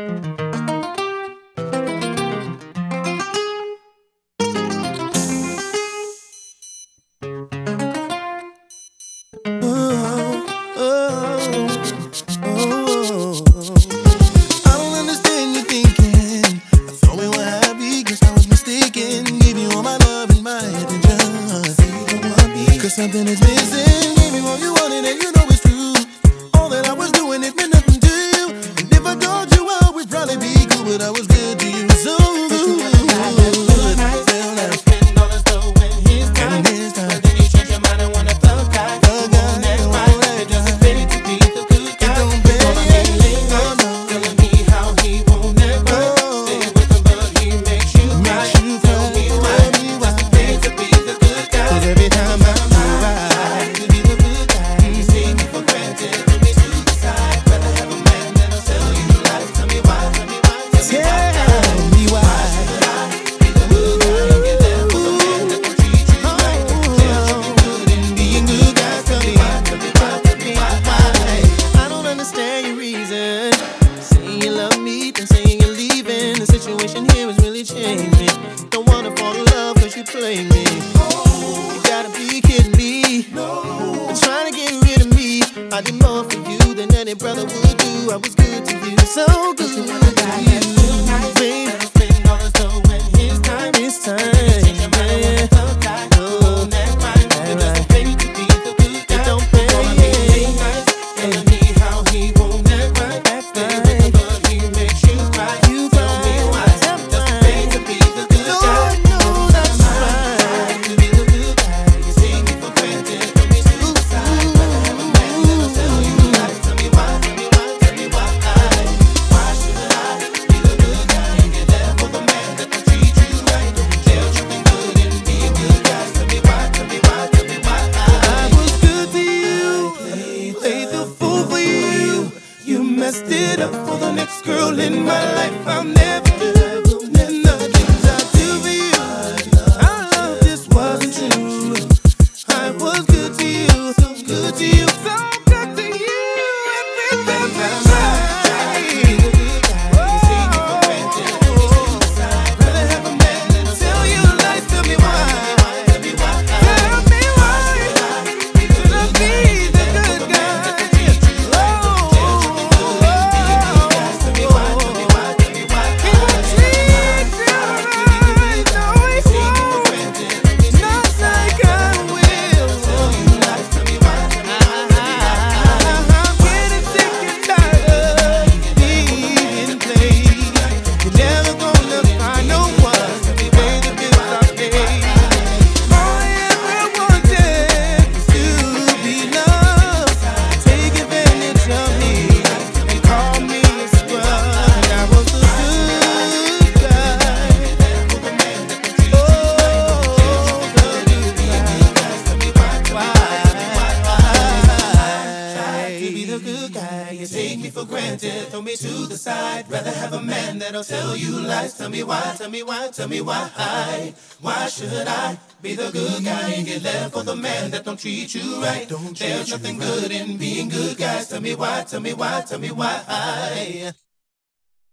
I don't understand you thinking I thought we were happy cause I was mistaken. Gave you all my love and my attention. Say you don't want me cause something is missing. Gave me all you wanted and you know it's true. All that I was doing it meant nothing to you. And if I called you out we'd probably be cool, but I was good to you. So good. Don't wanna fall in love cause you play me. You gotta be kidding me. Been trying to get rid of me. I did more for you than any brother would do. I was good to you, so good to you, baby. It's time, yeah. Messed it up for the next girl in my life. I'll never do nothing I do for you. Our love just wasn't true. I was good to you, so good to you, so good to you. Everything I rather have a man than tell you lies. Tell me why. Tell me why. Should I be the good guy? You take me for granted, throw me to the side. Rather have a man that'll tell you lies. Tell me why, tell me why, tell me why. Why should I be the good guy and get left for the man that don't treat you right? There's nothing good in being good guys. Tell me why, tell me why, tell me why.